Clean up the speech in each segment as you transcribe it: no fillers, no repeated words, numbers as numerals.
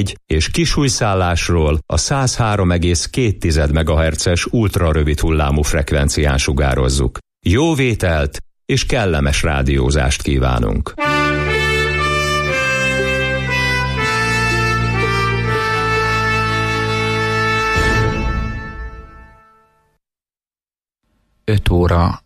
4 és kisújszállásról a 103,2 MHz-es ultrarövid hullámú frekvencián sugározzuk. Jó vételt és kellemes rádiózást kívánunk! Öt óra.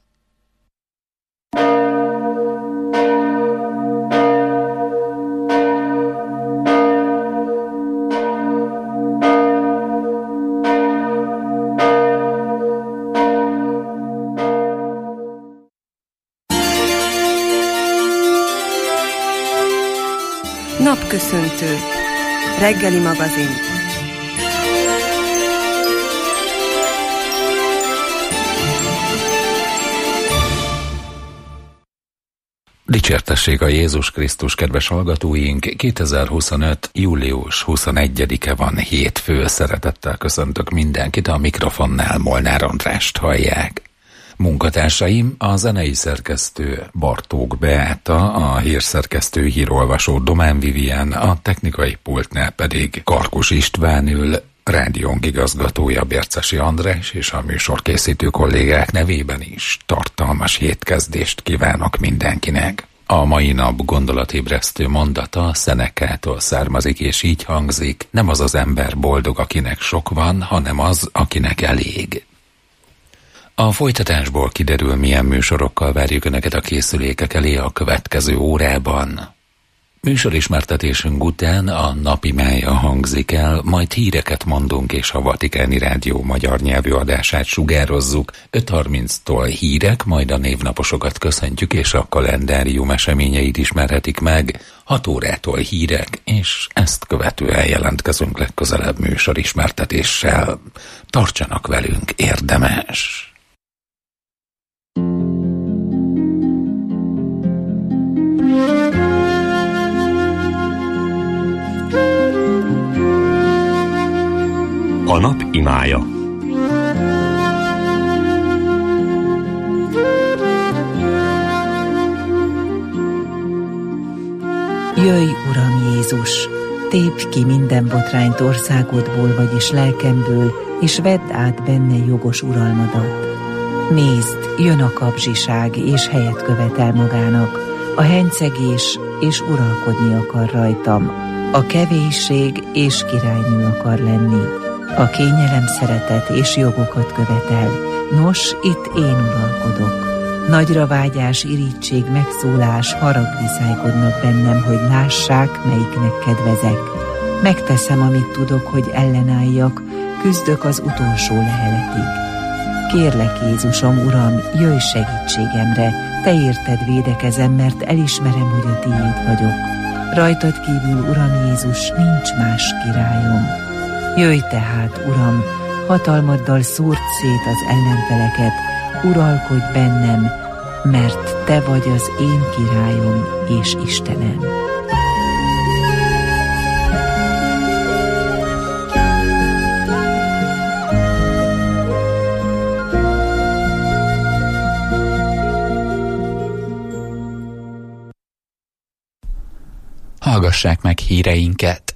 Napköszöntő. Reggeli magazin. Dicsértessék a Jézus Krisztus, kedves hallgatóink! 2025. július 21-e van, hétfő. Szeretettel köszöntök mindenkit, a mikrofonnál Molnár Andrást hallják. Munkatársaim: a zenei szerkesztő Bartók Beáta, a hírszerkesztő, hírolvasó Domán Vivien, a technikai pultnál pedig Karkus István ül, rádiónk igazgatója Bércesi András, és a műsorkészítő kollégák nevében is tartalmas hétkezdést kívánok mindenkinek. A mai nap gondolatébresztő mondata Szenekától származik, és így hangzik: nem az az ember boldog, akinek sok van, hanem az, akinek elég. A folytatásból kiderül, milyen műsorokkal várjuk Önöket a készülékek elé a következő órában. Műsorismertetésünk után a napi mája hangzik el, majd híreket mondunk, és a Vatikáni Rádió magyar nyelvű adását sugározzuk. 5:30-tól hírek, majd a névnaposokat köszöntjük, és a kalendárium eseményeit ismerhetik meg. 6 órától hírek, és ezt követően jelentkezünk legközelebb műsorismertetéssel. Tartsanak velünk, érdemes! A nap imája. Jöjj, Uram Jézus! Tépj ki minden botrányt országodból, vagyis lelkemből, és vedd át benne jogos uralmadat. Nézd, jön a kapzsiság, és helyet követel magának, a hencegés, és uralkodni akar rajtam, a kevésség, és királynő akar lenni. A kényelem szeretet és jogokat követel, nos, itt én uralkodok. Nagyra vágyás, irítség, megszólás, harag viszálykodnak bennem, hogy lássák, melyiknek kedvezek. Megteszem, amit tudok, hogy ellenálljak, küzdök az utolsó leheletig. Kérlek, Jézusom, Uram, jöjj segítségemre, te érted védekezem, mert elismerem, hogy a tiéd vagyok. Rajtad kívül, Uram Jézus, nincs más királyom. Jöjj tehát, Uram, hatalmaddal szúrd szét az ellenfeleket, uralkodj bennem, mert te vagy az én királyom és Istenem. Hallgassák meg híreinket!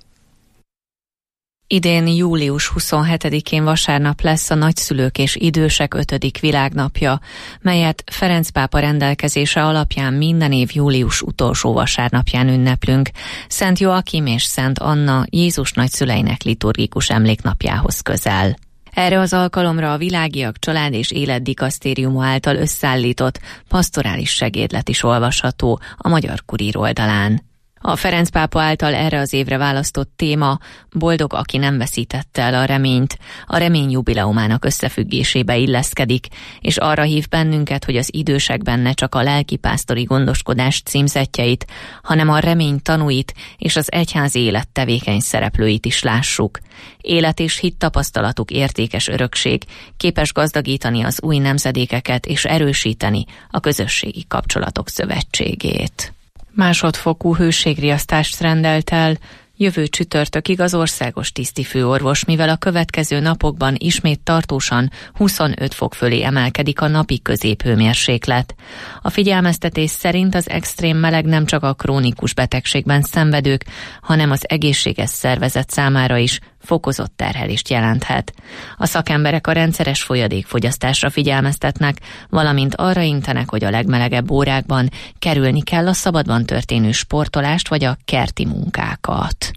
Idén július 27-én vasárnap lesz a nagyszülők és idősek 5. világnapja, melyet Ferenc pápa rendelkezése alapján minden év július utolsó vasárnapján ünneplünk, Szent Joakim és Szent Anna Jézus nagyszüleinek liturgikus emléknapjához közel. Erre az alkalomra a Világiak Család és Életdikasztériuma által összeállított pastorális segédlet is olvasható a Magyar Kurír oldalán. A Ferenc pápa által erre az évre választott téma: boldog, aki nem veszítette el a reményt, a remény jubileumának összefüggésébe illeszkedik, és arra hív bennünket, hogy az idősekben ne csak a lelkipásztori gondoskodás címzettjeit, hanem a remény tanúit és az egyház élet tevékeny szereplőit is lássuk. Élet és hit tapasztalatuk értékes örökség, képes gazdagítani az új nemzedékeket és erősíteni a közösségi kapcsolatok szövetségét. Másodfokú hőségriasztást rendelt el Jövő csütörtökig az országos tisztifőorvos, mivel a következő napokban ismét tartósan 25 fok fölé emelkedik a napi középhőmérséklet. A figyelmeztetés szerint az extrém meleg nem csak a krónikus betegségben szenvedők, hanem az egészséges szervezet számára is fokozott terhelést jelenthet. A szakemberek a rendszeres folyadékfogyasztásra figyelmeztetnek, valamint arra intenek, hogy a legmelegebb órákban kerülni kell a szabadban történő sportolást vagy a kerti munkákat.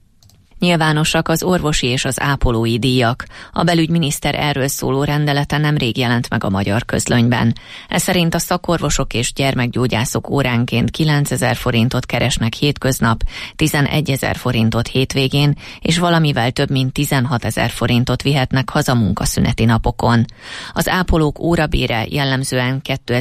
Nyilvánosak az orvosi és az ápolói díjak. A belügyminiszter erről szóló rendelete nemrég jelent meg a Magyar Közlönyben. Ez szerint a szakorvosok és gyermekgyógyászok óránként 9 000 forintot keresnek hétköznap, 11 000 forintot hétvégén, és valamivel több mint 16 000 forintot vihetnek haza munkaszüneti napokon. Az ápolók órabére jellemzően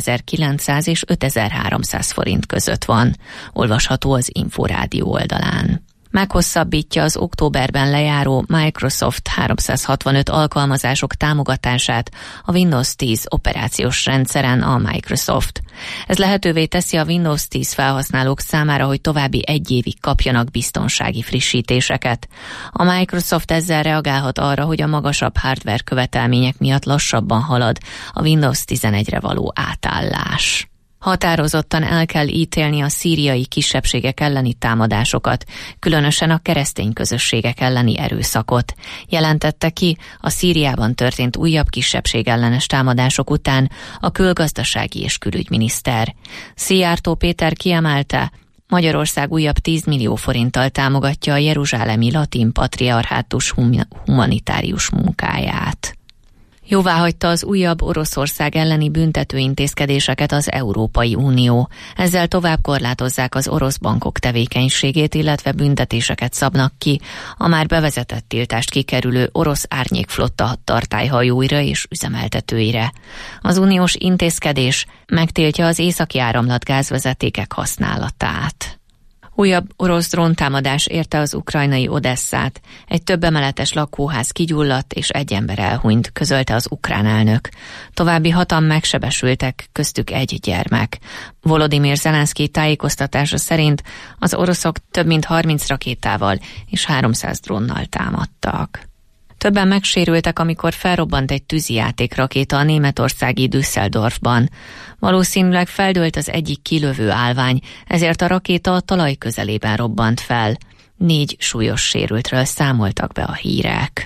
2900 és 5300 forint között van. Olvasható az Inforádió oldalán. Meghosszabbítja az októberben lejáró Microsoft 365 alkalmazások támogatását a Windows 10 operációs rendszeren a Microsoft. Ez lehetővé teszi a Windows 10 felhasználók számára, hogy további 1 évig kapjanak biztonsági frissítéseket. A Microsoft ezzel reagálhat arra, hogy a magasabb hardware követelmények miatt lassabban halad a Windows 11-re való átállás. Határozottan el kell ítélni a szíriai kisebbségek elleni támadásokat, különösen a keresztény közösségek elleni erőszakot, jelentette ki a Szíriában történt újabb kisebbségellenes támadások után a külgazdasági és külügyminiszter. Szijjártó Péter kiemelte, Magyarország újabb 10 millió forinttal támogatja a jeruzsálemi latin patriarhátus humanitárius munkáját. Jóváhagyta az újabb Oroszország elleni büntetőintézkedéseket az Európai Unió. Ezzel tovább korlátozzák az orosz bankok tevékenységét, illetve büntetéseket szabnak ki a már bevezetett tiltást kikerülő orosz árnyékflotta tartályhajóira és üzemeltetőire. Az uniós intézkedés megtiltja az északi áramlat gázvezetékek használatát. Újabb orosz dróntámadás érte az ukrajnai Odesszát. Egy több emeletes lakóház kigyulladt és 1 ember elhunyt, közölte az ukrán elnök. További 6-an megsebesültek, köztük 1 gyermek. Volodymyr Zelenszky tájékoztatása szerint az oroszok több mint 30 rakétával és 300 drónnal támadtak. Többen megsérültek, amikor felrobbant egy tűzijátékrakéta a németországi Düsseldorfban. Valószínűleg feldőlt az egyik kilövő állvány, ezért a rakéta a talaj közelében robbant fel. 4 súlyos sérültről számoltak be a hírek.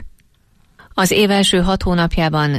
Az év első 6 hónapjában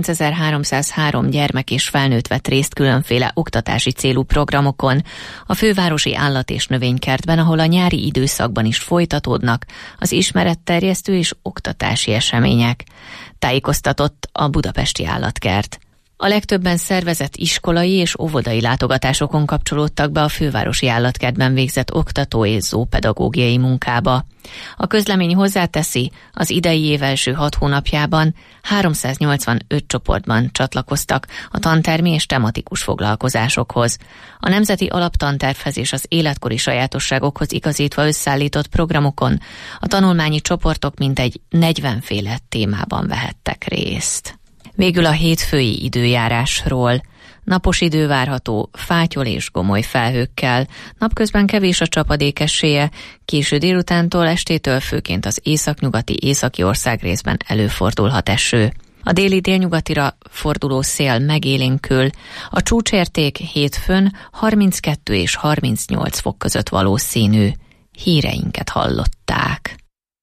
9303 gyermek és felnőtt vett részt különféle oktatási célú programokon a fővárosi állat- és növénykertben, ahol a nyári időszakban is folytatódnak az ismeretterjesztő és oktatási események, tájékoztatott a Budapesti Állatkert. A legtöbben szervezett iskolai és óvodai látogatásokon kapcsolódtak be a fővárosi állatkertben végzett oktató és zoopedagógiai munkába. A közlemény hozzáteszi, az idei év első 6 hónapjában 385 csoportban csatlakoztak a tantermi és tematikus foglalkozásokhoz. A nemzeti alaptantervhez és az életkori sajátosságokhoz igazítva összeállított programokon a tanulmányi csoportok mintegy 40 féle témában vehettek részt. Végül a hétfői időjárásról. Napos idő várható, fátyol és gomoly felhőkkel, napközben kevés a csapadék esélye, késő délutántól estétől főként az északnyugati északi országrészben előfordulhat eső. A déli délnyugatira forduló szél megélénkül, a csúcsérték hétfőn 32 és 38 fok között valószínű. Híreinket hallották.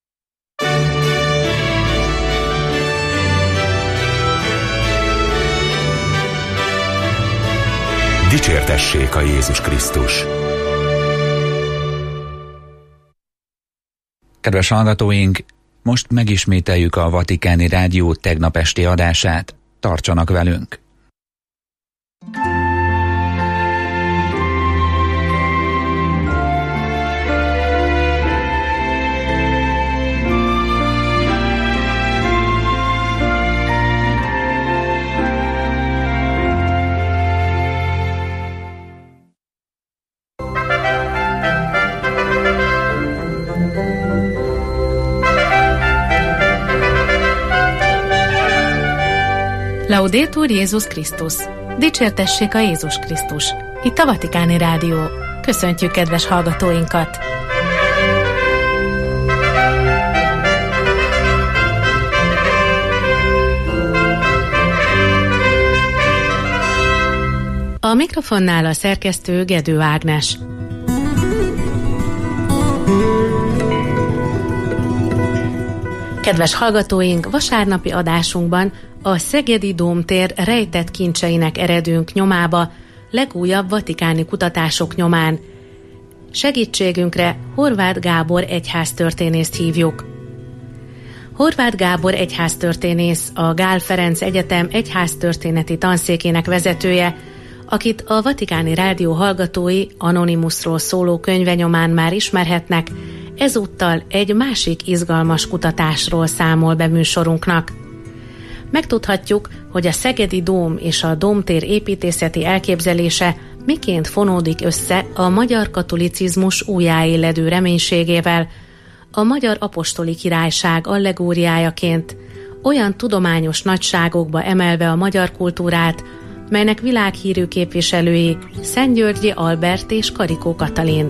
Dicsértessék a Jézus Krisztus! Kedves hallgatóink, most megismételjük a Vatikáni Rádió tegnap esti adását. Tartsanak velünk! Laudetur Jézus Krisztus! Dicsértessék a Jézus Krisztus! Itt a Vatikáni Rádió. Köszöntjük kedves hallgatóinkat! mikrofonnál a szerkesztő Gedő Ágnes. Kedves hallgatóink, vasárnapi adásunkban a Szegedi Dómtér rejtett kincseinek eredünk nyomába, legújabb vatikáni kutatások nyomán. Segítségünkre Horváth Gábor egyháztörténészt hívjuk. Horváth Gábor egyháztörténész, a Gál Ferenc Egyetem egyháztörténeti tanszékének vezetője, akit a Vatikáni Rádió hallgatói Anonymusról szóló könyve nyomán már ismerhetnek, ezúttal egy másik izgalmas kutatásról számol be műsorunknak. Megtudhatjuk, hogy a Szegedi Dóm és a Dómtér építészeti elképzelése miként fonódik össze a magyar katolicizmus újjáéledő reménységével, a Magyar Apostoli Királyság allegóriájaként, olyan tudományos nagyságokba emelve a magyar kultúrát, melynek világhírű képviselői Szentgyörgyi Albert és Karikó Katalin.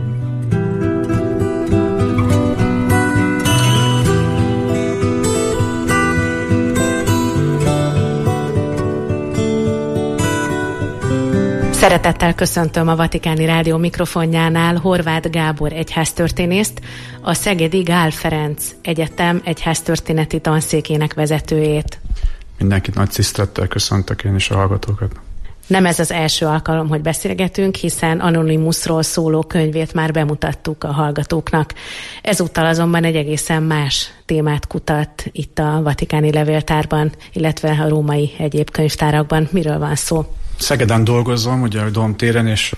Szeretettel köszöntöm a Vatikáni Rádió mikrofonjánál Horváth Gábor egyháztörténészt, a Szegedi Gál Ferenc Egyetem egyháztörténeti tanszékének vezetőjét. Mindenkit nagy tisztelettel köszöntök én is a hallgatókat. Nem ez az első alkalom, hogy beszélgetünk, hiszen Anonymusról szóló könyvét már bemutattuk a hallgatóknak. Ezúttal azonban egy egészen más témát kutat itt a Vatikáni Levéltárban, illetve a római egyéb könyvtárakban. Miről van szó? Szegeden dolgozom, ugye a Dómtéren, és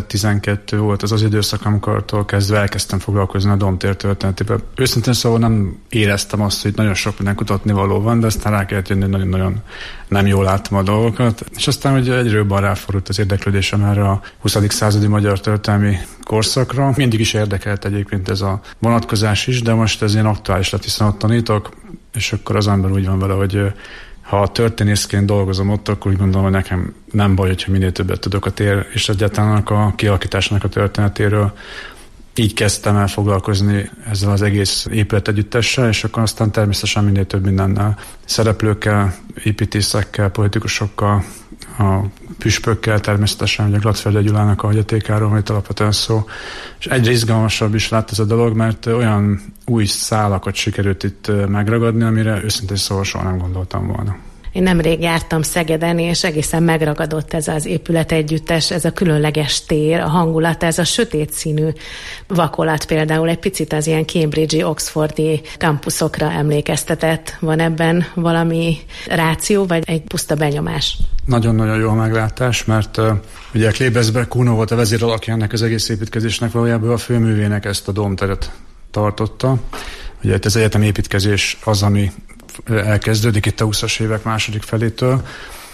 2012 volt az időszak, amikor kezdve elkezdtem foglalkozni a Dómtér történetével. Őszintén szóval nem éreztem azt, hogy nagyon sok minden kutatnivaló van, de aztán rá kellett jönni, nagyon-nagyon nem jól láttam a dolgokat. És aztán ugye egyre jobban ráfordult az érdeklődésem erre a 20. századi magyar történelmi korszakra. Mindig is érdekelt egyébként ez a vonatkozás is, de most ez ilyen aktuális lett, hiszen ott tanítok, és akkor az ember úgy van vele, hogy ha történészként dolgozom ott, akkor úgy gondolom, hogy nekem nem baj, hogyha minél többet tudok a tér és egyáltalán a kialakításnak a történetéről. Így kezdtem el foglalkozni ezzel az egész épületegyüttessel, és akkor aztán természetesen minél több mindennel, szereplőkkel, építészekkel, politikusokkal, a püspökkel, természetesen ugye Gladfelde Gyulának a hagyatékáról, hogy alapvetően szó. És egyre izgalmasabb is lett ez a dolog, mert olyan új szálakat sikerült itt megragadni, amire őszintén szóval soha nem gondoltam volna. Én nemrég jártam Szegeden, és egészen megragadott ez az épületegyüttes, ez a különleges tér, a hangulat, ez a sötét színű vakolat például egy picit az ilyen Cambridge-i, Oxfordi kampuszokra emlékeztetett. Van ebben valami ráció, vagy egy puszta benyomás? Nagyon-nagyon jó a meglátás, mert ugye Klebersberg Kuno volt a vezéralakja ennek az egész építkezésnek, valójában a főművének ezt a dómteret tartotta. Ugye ez egyetem építkezés az, ami elkezdődik itt a 20-as évek második felétől,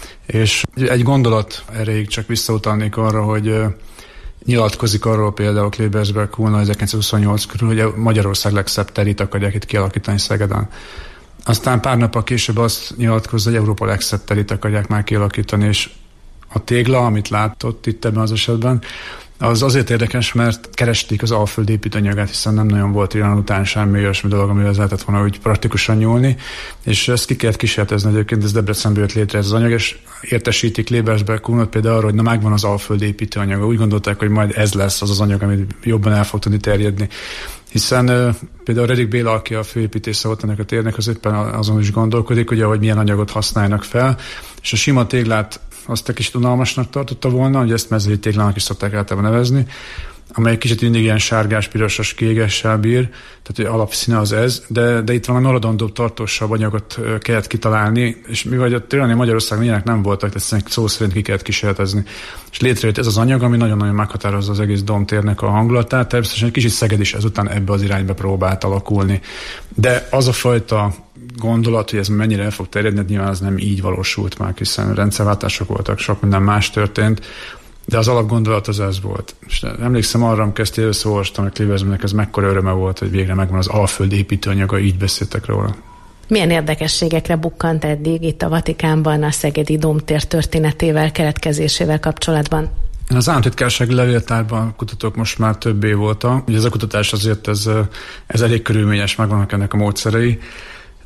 és egy gondolat erejéig csak visszautalnék arra, hogy nyilatkozik arról például Klebersberg Kuno 1928 körül, hogy Magyarország legszebb terét akarják itt kialakítani Szegeden. Aztán pár nappal később azt nyilatkozza, hogy Európa legszebb terét akarják már kialakítani, és a tégla, amit látott itt ebben az esetben, az azért érdekes, mert keresték az alföld építőanyagát, hiszen nem nagyon volt Irán után semmi olyasmi dolog, amivel lehetett volna úgy praktikusan nyúlni, és ezt ki kellett kísérletezni egyébként, ez Debrecenből jött létre ez az anyag, és értesítik Klebersberg Kunot például arról, hogy na megvan az alföld építőanyaga. Úgy gondolták, hogy majd ez lesz az az anyag, amit jobban el fog tudni terjedni. Hiszen például Redik Béla, aki a főépítésze volt ennek a térnek, az éppen azon is gondolkodik, ugye, hogy milyen anyagot használnak fel, és a sima téglát azt egy kicsit unalmasnak tartotta volna, hogy ezt mezői téglának is szokták általában nevezni, amely kicsit mindig ilyen sárgás, pirosas, kégessel bír, tehát hogy alapszíne az ez, de itt valami maradandóbb, tartósabb anyagot kellett kitalálni, és mivel a tényleg Magyarországon ilyenek nem voltak, tehát szó szerint ki kellett kísérletezni. És létrejött ez az anyag, ami nagyon-nagyon meghatározza az egész Dómtérnek a hangulatát, természetesen egy kicsit Szeged is ezután ebbe az irányba próbált alakulni. De az a fajta gondolat, hogy ez mennyire el fog terjedni, nyilván az nem így valósult már, hiszen rendszerváltások voltak, sok minden más történt, de az alapgondolat az ez volt. És emlékszem arra, amikor ezt először olvastam, hogy Klebersbergnek ez mekkora öröme volt, hogy végre megvan az alföld építőanyaga, így beszéltek róla. Milyen érdekességekre bukkant eddig itt a Vatikánban a Szegedi Dómtér történetével, keletkezésével kapcsolatban? Az Államtitkársági Levéltárban kutatok most már több év óta. Ugye ez a kutatás azért ez elég körülményes, megvannak ennek a módszerei.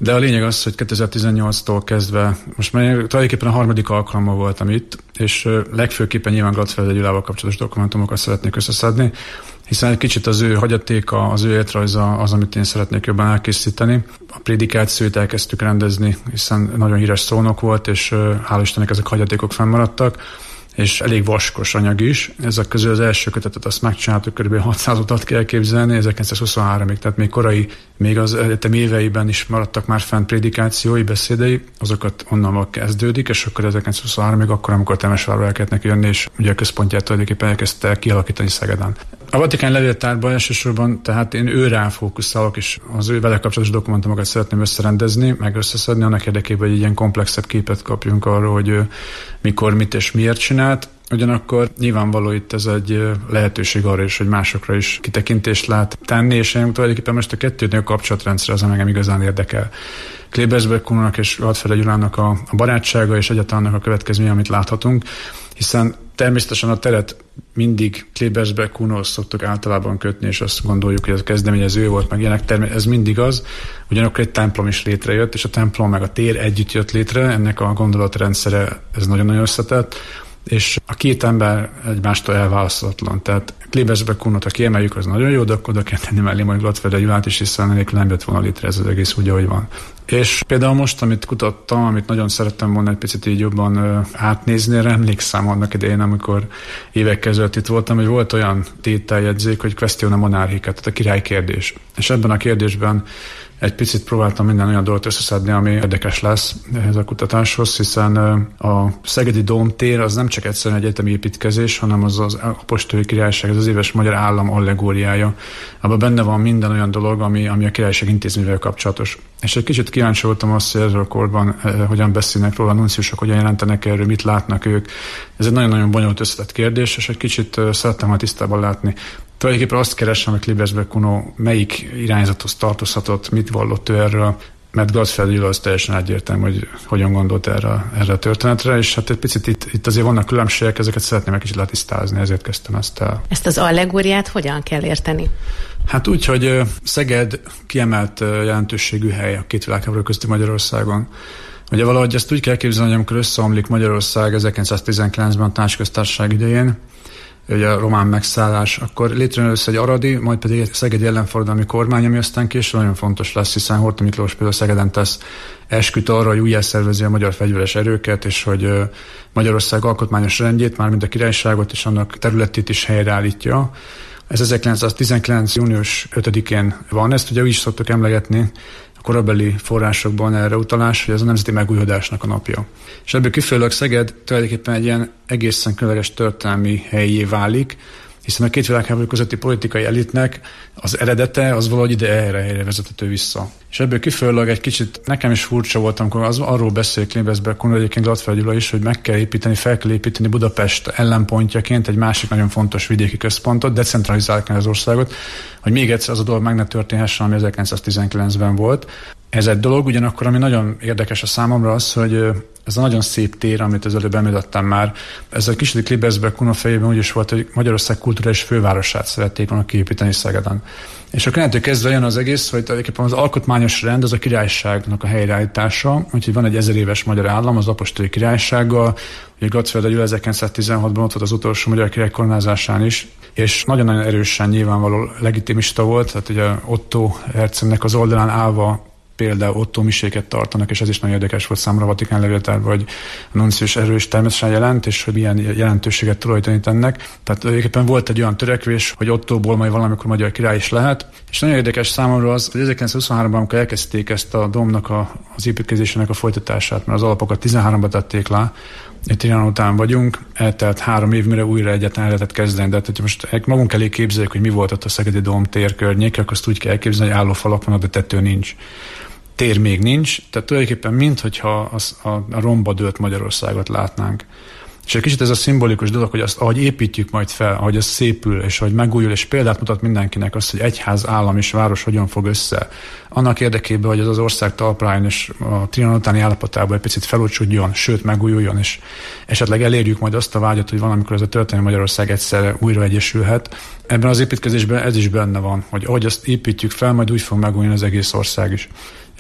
De a lényeg az, hogy 2018-tól kezdve, most már tulajdonképpen a harmadik alkalommal voltam itt, és legfőképpen nyilván Gladfelde Gyulával kapcsolatos dokumentumokat szeretnék összeszedni, hiszen egy kicsit az ő hagyatéka, az ő életrajza az, amit én szeretnék jobban elkészíteni. A prédikációt elkezdtük rendezni, hiszen nagyon híres szónok volt, és hál' Istennek ezek a hagyatékok fennmaradtak, és elég vaskos anyag is. Ezek közül az első kötetet azt megcsináltuk, kb. 600 utat kell képzelni, 1923-ig, tehát még korai, még az egyetem éveiben is maradtak már fent prédikációi, beszédei, azokat onnan kezdődik, és akkor 1923-ig akkor, amikor Temesvárra el kellett neki jönni, és ugye a központját tulajdonképpen elkezdte kialakítani Szegeden. A Vatikán levéltárban elsősorban, tehát én őre fókuszálok, és az ő vele kapcsolatos dokumentumokat szeretném összerendezni, meg összeszedni annak érdekében, hogy egy ilyen komplexebb képet kapjunk arról, hogy mikor, mit és miért csinált. Ugyanakkor nyilvánvaló itt ez egy lehetőség arra is, hogy másokra is kitekintést lehet tenni, és én tulajdonképpen most a kettőnél a kapcsolatrendszer az, ami engem igazán érdekel. Klebersberg Kunónak és Gladfelde Gyulának a barátsága és egyáltalán annak a következménye, amit láthatunk, hiszen természetesen a teret mindig Klebersberg Kunóhoz szoktuk általában kötni, és azt gondoljuk, hogy ez a kezdeményező volt, meg ilyenek, ez mindig az. Ugyanakkor egy templom is létrejött, és a templom meg a tér együtt jött létre, ennek a gondolatrendszere ez nagyon-nagyon összetett, és a két ember egymástól elválaszthatatlan. Tehát Klebersberg Kunót, ha kiemeljük, az nagyon jó, de akkor oda kell tenni mellé majd Gladfelde Gyulát is, hiszen nélkül nem jött volna létre ez az egész úgy, ahogy van. És például most, amit kutattam, amit nagyon szerettem volna egy picit így jobban átnézni, erre emlékszem annak idején, amikor évekkel ezelőtt itt voltam, hogy volt olyan tételjegyzék, hogy Questione Monarchica, tehát a király kérdés. És ebben a kérdésben egy picit próbáltam minden olyan dolgot összeszedni, ami érdekes lesz ehhez a kutatáshoz, hiszen a Szegedi Dómtér az nem csak egyszerűen egy egyetemi építkezés, hanem az az apostoli királyság, az éves magyar állam allegóriája. Abban benne van minden olyan dolog, ami a királyság intézményével kapcsolatos. És egy kicsit kíváncsi voltam azt, hogy ezzel a korban hogyan beszélnek róla a nunciusok, hogyan jelentenek erről, mit látnak ők. Ez egy nagyon-nagyon bonyolult összetett kérdés, és egy kicsit szerettem volna tisztában látni. Tulajdonképpen azt keresem, hogy Klebersberg Kunó melyik irányzathoz tartozhatott, mit vallott ő erről, mert Gladfelde Gyula az teljesen egyértelmű, hogy hogyan gondolt erre a történetre, és hát egy picit itt azért vannak különbségek, ezeket szeretném egy kicsit letisztázni, ezért kezdtem ezt el. Ezt az allegóriát hogyan kell érteni? Hát úgy, hogy Szeged kiemelt jelentőségű hely a két világháború közti Magyarországon. Ugye valahogy ezt úgy kell képzelni, hogy amikor összeomlik Magyarország 1919-ben a Tanácsköztársaság idején, ugye a román megszállás, akkor létrejön először egy aradi, majd pedig egy szegedi ellenforradalmi kormány, ami aztán később nagyon fontos lesz, hiszen Horthy Miklós például Szegeden tesz esküt arra, hogy újjászervezi a magyar fegyveres erőket, és hogy Magyarország alkotmányos rendjét, mármint a királyságot és annak területét is helyreállítja. Ez 1919. június 5-én van, ezt ugye úgy is szoktuk emlegetni, a korabeli forrásokban erre utalás, hogy ez a nemzeti megújulásnak a napja. És ebből kifolyólag Szeged tulajdonképpen egy ilyen egészen különleges történelmi helyé válik, hiszen a két világháború közötti politikai elitnek az eredete az valahogy erre vezethető vissza. És ebből kifolyólag egy kicsit nekem is furcsa volt, amikor arról beszél Klebersberg Kunó, egyébként Gladfelde Gyula is, hogy meg kell építeni, fel kell építeni Budapest ellenpontjaként egy másik nagyon fontos vidéki központot, decentralizálni kell az országot, hogy még egyszer az a dolog meg ne történhessen, ami 1919-ben volt. Ez egy dolog, ugyanakkor ami nagyon érdekes a számomra az, hogy ez a nagyon szép tér, amit az előbb említettem már, ez a kicsit Klebersberg Kunó fejében úgy is volt, hogy Magyarország kulturális fővárosát szerették volna kiépíteni Szegeden. És akkor innentől kezdve jön az egész, hogy tulajdonképpen az alkotmányos rend az a királyságnak a helyreállítása, úgyhogy van egy 1000 éves magyar állam az apostoli királysággal, ugye Gladfelde Gyula 1916-ban ott volt az utolsó magyar király koronázásán is, és nagyon-nagyon erősen nyilvánvaló legitimista volt, tehát ugye Otto hercegnek az oldalán állva például Otto miséket tartanak, és ez is nagyon érdekes volt számomra a Vatikán levéltárban, hogy a nuncius erős természetesen jelent, és hogy milyen jelentőséget tulajdonít ennek. Tehát tulajdonképpen volt egy olyan törekvés, hogy Ottóból majd valamikor magyar király is lehet. És nagyon érdekes számomra az, hogy 1923-ban, amikor elkezdték ezt a domnak az építkezésének a folytatását, mert az alapokat 13-ban tették le, Trianon után vagyunk, eltelt 3 év, mire újra egyáltalán lehetett kezdeni, de hát, most magunk elé képzeljük, hogy mi volt ott a Szegedi Dóm tér környéke, akkor azt úgy kell elképzelni, hogy álló falak vannak, de tető nincs. Tér még nincs, tehát tulajdonképpen minthogyha a romba dőlt Magyarországot látnánk. És egy kicsit ez a szimbolikus dolog, hogy azt, ahogy építjük majd fel, ahogy az szépül, és ahogy megújul, és példát mutat mindenkinek azt, hogy egyház, állam és város hogyan fog össze. Annak érdekében, hogy az ország talpráján és a Trianon utáni állapotában egy picit felúcsudjon, sőt megújuljon, és esetleg elérjük majd azt a vágyat, hogy valamikor ez a történelmi Magyarország egyszerre újra egyesülhet. Ebben az építkezésben ez is benne van, hogy ahogy azt építjük fel, majd úgy fog megújulni az egész ország is.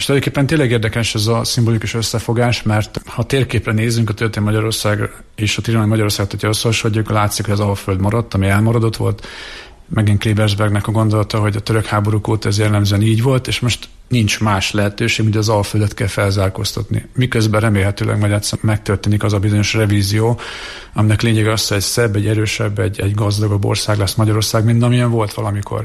És tulajdonképpen tényleg érdekes ez a szimbolikus összefogás, mert ha térképre nézzünk, a történet Magyarország és a Trianoni Magyarországot, hogyha összehasonlítjuk, látszik, hogy az Alföld maradt, ami elmaradott volt. Megint Klebersbergnek a gondolata, hogy a török háborúk óta ez jellemzően így volt, és most nincs más lehetőség, mint az Alföldet kell felzárkóztatni. Miközben remélhetőleg majd egyszer megtörténik az a bizonyos revízió, aminek lényege az, hogy egy szebb, egy erősebb, egy gazdagabb ország lesz Magyarország, mint amilyen volt valamikor.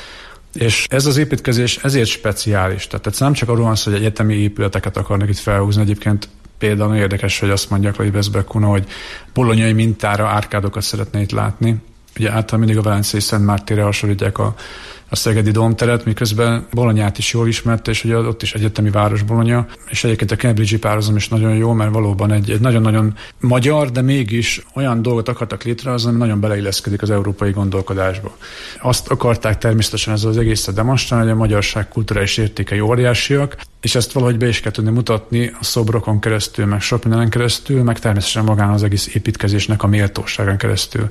És ez az építkezés ezért speciális. Tehát nem csak arról van szó, hogy egyetemi épületeket akarnak itt felhúzni. Egyébként például érdekes, hogy azt mondják Klebersberg hogy bolonyai mintára árkádokat szeretne itt látni. Ugye általában mindig a velencei Szent Mártérre hasonlítják a szegedi Dómteret, miközben Bolonyát is jól ismerte, és ugye ott is egyetemi város Bologna, és egyébként a Cambridge-i párhuzam is nagyon jó, mert valóban egy nagyon-nagyon magyar, de mégis olyan dolgot akartak létrehozni, ami nagyon beleilleszkedik az európai gondolkodásba. Azt akarták természetesen ezzel az egészet demonstrálni, hogy a magyarság kulturális értékei óriásiak, és ezt valahogy be is kell tudni mutatni a szobrokon keresztül, meg sok mindenen keresztül, meg természetesen magán az egész építkezésnek a méltóságán keresztül.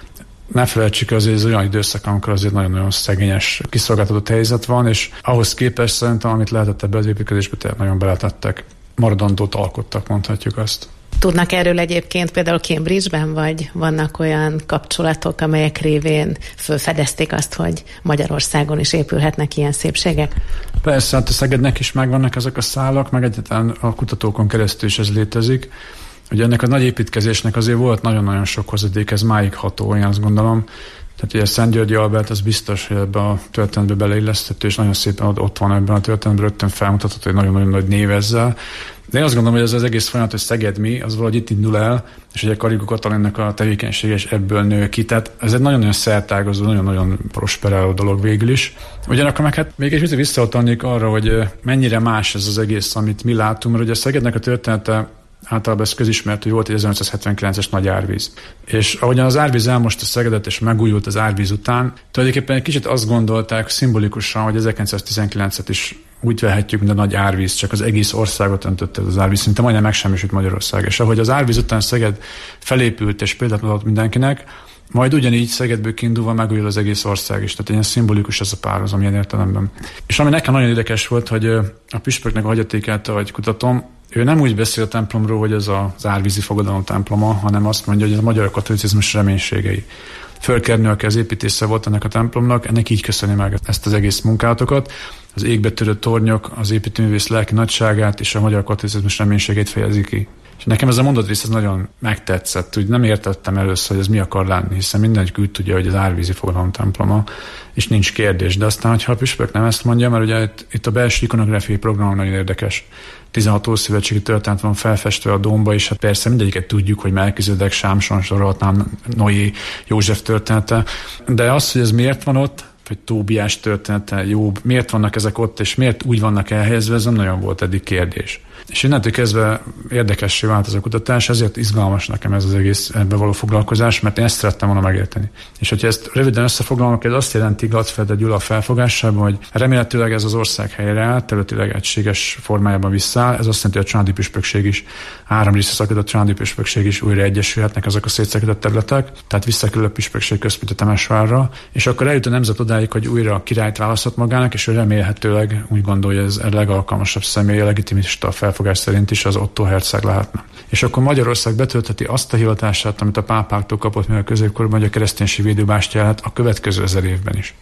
Ne felejtsük, azért ez olyan időszak, amikor azért nagyon-nagyon szegényes, kiszolgáltatott helyzet van, és ahhoz képest szerintem, amit lehetett ebbe az építkezésbe, tehát nagyon beletettek. Maradandót alkottak, mondhatjuk azt. Tudnak erről egyébként például Cambridge-ben, vagy vannak olyan kapcsolatok, amelyek révén felfedezték azt, hogy Magyarországon is épülhetnek ilyen szépségek? Persze, hát a Szegednek is megvannak ezek a szálak, meg egyáltalán a kutatókon keresztül is ez létezik. Ugye ennek a nagy építkezésnek azért volt nagyon-nagyon sok hozadék, ez máig ható, én azt gondolom. Tehát ugye Szentgyörgyi Albert, az biztos, hogy ebbe a történetbe beleilleszthető, és nagyon szépen ott van ebben a történetben, rögtön felmutatható, hogy nagyon-nagyon nagy név ezzel. De én azt gondolom, hogy ez az egész folyamat, hogy Szeged mi, az valahogy itt indul el, és ugye Karikó Katalinnak a tevékenysége is ebből nő ki. Tehát ez egy nagyon-nagyon szertágazó, nagyon-nagyon prosperáló dolog végül is. Ugyanakkor meg hát még egy kicsit visszautalnék arra, hogy mennyire más ez az egész, amit mi látunk, mert ugye a Szegednek a története általában ez közismert, hogy volt egy 1979-es nagy árvíz. És ahogyan az árvíz elmosta Szegedet és megújult az árvíz után, tulajdonképpen egy kicsit azt gondolták szimbolikusan, hogy 1919-et is úgy vehetjük, mint a nagy árvíz, csak az egész országot öntötte az árvíz, szinte majdnem megsemmisült Magyarország. És ahogy az árvíz után Szeged felépült és példát mutatott mindenkinek, majd ugyanígy Szegedből kiindulva megújul az egész ország is. Tehát ilyen szimbolikus ez a párhuzam ilyen értelemben. És ami nekem nagyon érdekes volt, hogy a püspöknek a hagyatékát, ahogy kutatom, ő nem úgy beszél a templomról, hogy ez az árvízi fogadalom temploma, hanem azt mondja, hogy ez a magyar katolicizmus reménységei. Fölkernőke az építésze volt ennek a templomnak, ennek így köszöni meg ezt az egész munkálatokat. Az égbe törött tornyok, az építőművész lelki nagyságát és a magyar katolicizmus reménységét fejezi ki. És nekem ez a mondatrész nagyon megtetszett, úgy nem értettem először, hogy ez mi akar lenni, hiszen mindenki úgy tudja, hogy az árvízi fogadalom temploma, és nincs kérdés. De aztán, hogyha a püspök nem ezt mondja, mert ugye itt a belső ikonográfiai program nagyon érdekes. 16 ószövetségi történet van felfestve a dómba, és hát persze mindegyiket tudjuk, hogy Melkizedek, Sámson, sorolhatnám, Noé, József története. De az, hogy ez miért van ott, vagy Tóbiás története, Jobb, miért vannak ezek ott, és miért úgy vannak elhelyezve, ez nem nagyon volt eddig kérdés. És innentől kezdve érdekessé vált ez a kutatás, ezért izgalmas nekem ez az egész ebbe való foglalkozás, mert én ezt szerettem volna megérteni. És hogyha ezt röviden összefoglalom, ez azt jelenti Glatfelder Gyula felfogásában, hogy remélhetőleg ez az ország helyreáll, területileg egységes formájában visszaáll. Ez azt jelenti, hogy a családi püspökség is, 3 részre szakadott családi püspökség is újra egyesülhetnek ezek a szétszakadott területek, tehát visszakerül a püspökség központja Temesvárra, és akkor eljut a nemzet odáig, hogy újra a királyt választhat magának, és ő remélhetőleg úgy gondolja, ez a legalkalmasabb személy, a legitimista felfogás szerint is az Otto herceg lehetne. És akkor Magyarország betöltheti azt a hivatását, amit a pápáktól kapott még a középkorban, hogy a kereszténység védőbástyáját a következő 1000 évben is.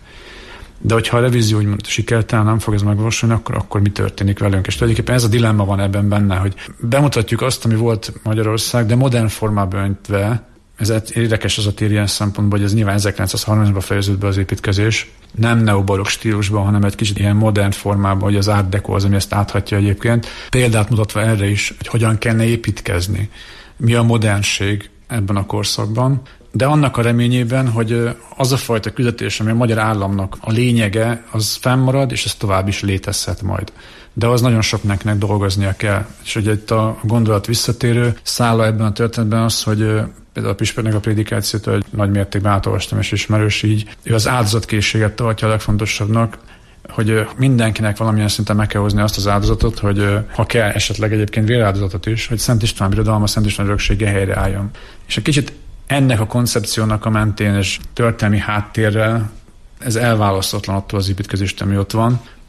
De hogyha a revízió úgymond sikertelen nem fog ez megvalósulni, akkor mi történik velünk? És tulajdonképpen ez a dilemma van ebben benne, hogy bemutatjuk azt, ami volt Magyarország, de modern formában öntve. Ez érdekes az a tér ilyen szempontból, hogy ez nyilván 1930-ban fejeződött be az építkezés. Nem neobarokk stílusban, hanem egy kicsit ilyen modern formában, hogy az Art Deco az, ami ezt áthatja egyébként. Példát mutatva erre is, hogy hogyan kellene építkezni. Mi a modernség ebben a korszakban. De annak a reményében, hogy az a fajta küldetés, ami a magyar államnak a lényege, az fennmarad, és ez tovább is létezhet majd. De az nagyon soknak dolgoznia kell. És ugye itt a gondolat visszatérő szála ebben a történetben az, hogy például a püspöknek a prédikációt, hogy nagy mértékben átolvastam és ismerős így, ő az áldozatkészséget tartja a legfontosabbnak, hogy mindenkinek valamilyen szinten meg kell hozni azt az áldozatot, hogy ha kell esetleg egyébként véráldozatot is, hogy Szent István birodalma, Szent István öröksége helyreálljon. És egy kicsit ennek a koncepciónak a mentén és történelmi háttérrel ez elválaszthatatlan attól az építkezést, ami ott van.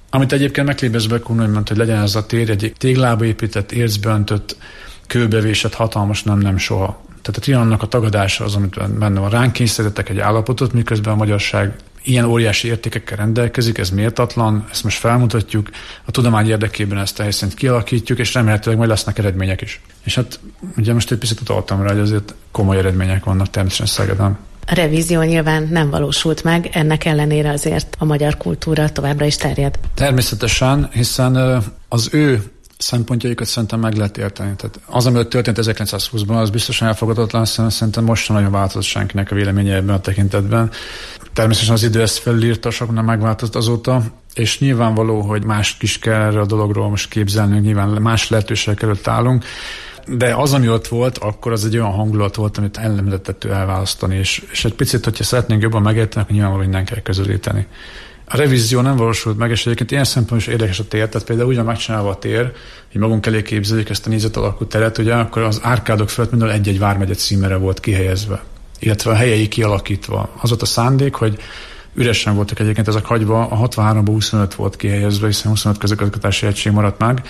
Amit egyébként McLean mondta, hogy legyen ez a tér egy téglába épített, érzbe öntött, kőbevésett, hatalmas nem soha. Tehát a Trianonnak a tagadása az, amit benne van. Ránk kényszerítettek egy állapotot, miközben a magyarság ilyen óriási értékekkel rendelkezik, ez méltatlan, ezt most felmutatjuk, a tudomány érdekében ezt a helyszínt kialakítjuk, és remélhetőleg majd lesznek eredmények is. És hát ugye most egy picit utaltam rá, hogy azért komoly eredmények vannak természetesen Szegeden. A revízió nyilván nem valósult meg, ennek ellenére azért a magyar kultúra továbbra is terjed. Természetesen, hiszen az ő szempontjaikat szerintem meg lehet érteni. Tehát az, ami történt 1920-ban, az biztosan elfogadhatatlan, szerintem most sem nagyon változott senkinek a véleménye ebben a tekintetben. Természetesen az idő ezt felírta, sok nem megváltozott azóta, és nyilvánvaló, hogy mást is kell erre a dologról most képzelnünk, nyilván más lehetőségek előtt állunk, de az, ami ott volt, akkor az egy olyan hangulat volt, amit ellehetetlen elválasztani, és egy picit, hogyha szeretnénk jobban megérteni, akkor nyilvánvaló, hogy nem kell közelíteni. A revízió nem valósult meg, és egyébként ilyen szempontból is érdekes a tér, tehát például ugyan megcsinálva a tér, hogy magunk elé képzeljük ezt a négyzet alakú teret, ugye, akkor az árkádok fölött mindenhol egy-egy vármegye címere volt kihelyezve, illetve a helyei kialakítva. Az volt a szándék, hogy üresen voltak egyébként ezek hagyva, a 63-ban 25 volt kihelyezve, hiszen 25 közigazgatási egység maradt meg.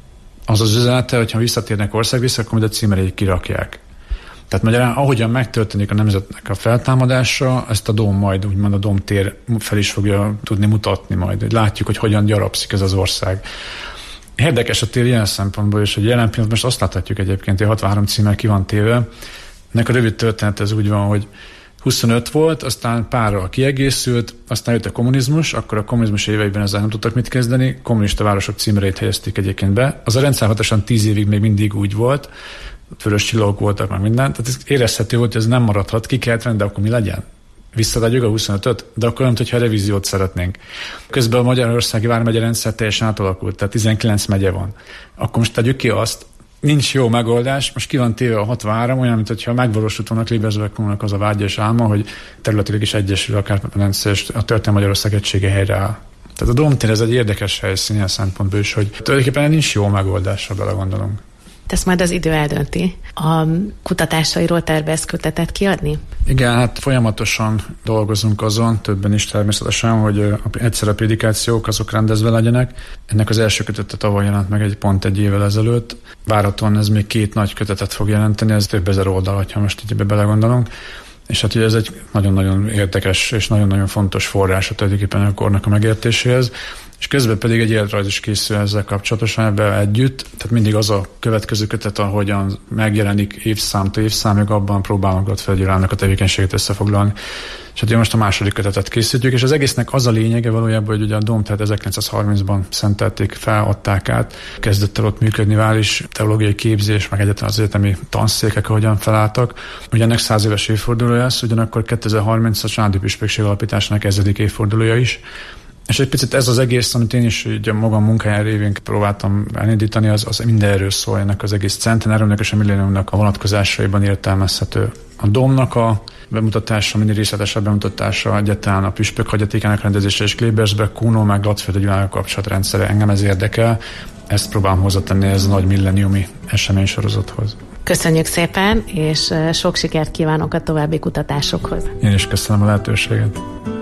Az az üzenete, hogyha visszatérnek országrészek, akkor majd a címereik kirakják. Tehát magyarán, ahogyan megtörténik a nemzetnek a feltámadása, ezt a dóm majd, úgymond a dómtér fel is fogja tudni mutatni majd, hogy látjuk, hogy hogyan gyarapszik ez az ország. Érdekes a tér ilyen szempontból, és hogy jelen pillanatban most azt láthatjuk egyébként, hogy 63 címmel ki van téve. Ennek a rövid történet ez úgy van, hogy 25 volt, aztán párral kiegészült, aztán jött a kommunizmus, akkor a kommunizmus éveiben ezzel nem tudtak mit kezdeni, kommunista városok címereit helyezték egyébként be. Az a rendszerhatásan 10 évig még mindig úgy volt, vörös csillagok voltak, meg minden, tehát ez érezhető volt, hogy ez nem maradhat, ki kellett venni, de akkor mi legyen? Visszadadjuk a 25-öt? De akkor nem, hogyha revíziót szeretnénk. Közben a Magyarországi vármegye rendszer teljesen átalakult, tehát 19 megye van. Akkor most tegyük ki azt, nincs jó megoldás, most ki van téve a 63, olyan, mintha megvalósult volna Klebersberg-Krummnak az a vágya és álma, hogy területileg is egyesül a Kárpát-medence és a történelmi Magyarország egysége helyreáll. Tehát a dómtér ez egy érdekes helyszín ilyen szempontból is, hogy tulajdonképpen nincs jó megoldás, ha belegondolunk. Ezt majd az idő eldönti. A kutatásairól tervez kötetet kiadni? Igen, hát folyamatosan dolgozunk azon, többen is természetesen, hogy egyszerre prédikációk azok rendezve legyenek. Ennek az első kötete tavaly jelent meg pont egy évvel ezelőtt. Várhatóan ez még 2 nagy kötetet fog jelenteni, ez több ezer oldal, ha most így belegondolunk. És hát ugye ez egy nagyon-nagyon érdekes és nagyon-nagyon fontos forrás tulajdonképpen a kornak a megértéséhez. És közben pedig egy életrajz is készül ezzel kapcsolatosan ebben együtt. Tehát mindig az a következő kötet, ahogyan megjelenik évszámtól évszámig, abban próbálunk ott felgyűlálnak a tevékenységet összefoglalni. És hát most a második kötetet készítjük, és az egésznek az a lényege valójában, hogy ugye a dóm, tehát 1930-ban szentelték fel, adták át, kezdett el ott működni vális teológiai képzés, meg egyáltalán az egyetemi tanszékek, ahogyan felálltak. Ugye ennek 100 éves évfordulója lesz, ugyanakkor 2030 a családi püspökség alapításának 10. évfordulója is. És egy picit ez az egész, amit én is ugye magam munkáján révén próbáltam elindítani, az mindenről szól, ennek az egész centenáriumnak és a milléniumnak a vonatkozásaiban értelmezhető. A dómnak a bemutatása, minél részletesebb bemutatása, egyáltalán a püspök hagyatékának rendezése és Klebersberg, Kuno, meg Glatföld együlálló kapcsolatrendszere, engem ez érdekel. Ezt próbálom hozzátenni ez a nagy millenniumi eseménysorozathoz. Köszönjük szépen, és sok sikert kívánok a további kutatásokhoz. Én is köszönöm a lehetőséget.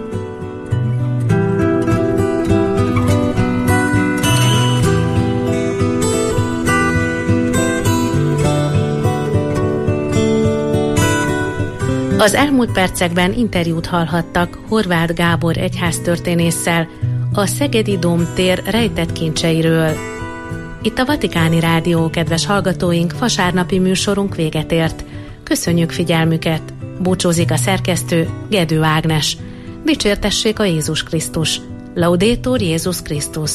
Az elmúlt percekben interjút hallhattak Horváth Gábor egyháztörténésszel a Szegedi Dómtér rejtett kincseiről. Itt a Vatikáni Rádió, kedves hallgatóink, vasárnapi műsorunk véget ért. Köszönjük figyelmüket! Búcsúzik a szerkesztő, Gedő Ágnes. Dicsértessék a Jézus Krisztus! Laudetur Jézus Krisztus!